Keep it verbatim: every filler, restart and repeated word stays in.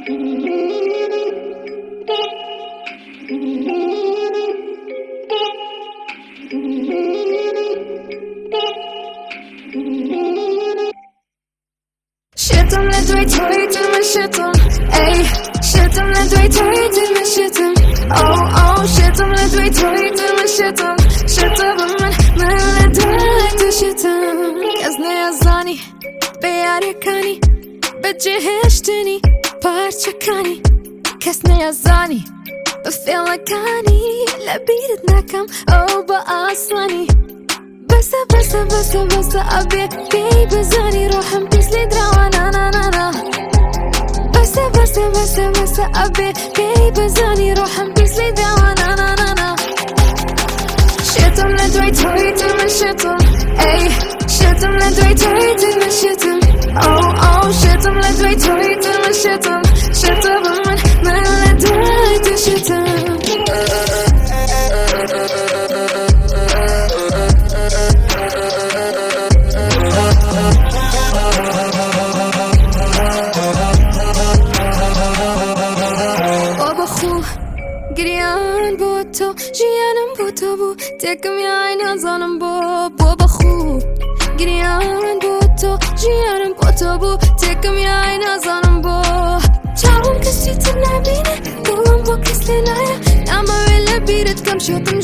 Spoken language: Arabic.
شتم لدويت هويت المشتم اي شتم لدويت هويت المشتم او او شتم لدويت هويت المشتم شتم من من لدويت شتم كزني يزاني بياري كاني بجهشتني بارشكاني كسني يزاني بفيلكاني لبيرتنا كم او بأصلاني بس بس بس بس أبي كي بزاني روح مبسلي دراوانا نا نا نا بس بس بس بس أبي كي بزاني روح مبسلي دراوانا نا نا نا شتم لدويت هويت المشتم اي شتم لدويت هويت المشتم او او شتم لدويت هويت المشتم شتم من من لدويت شتم قريان بوتو جيانم بوتو بو تكم يا عيني ظالم بو بو بخو قريان بوتو جيانم بوتو بو تكم يا عيني ظالم بو شعرهم كسيت النعبينة قلم بو كسلنايا نعمة ولا بيرت كم شوطم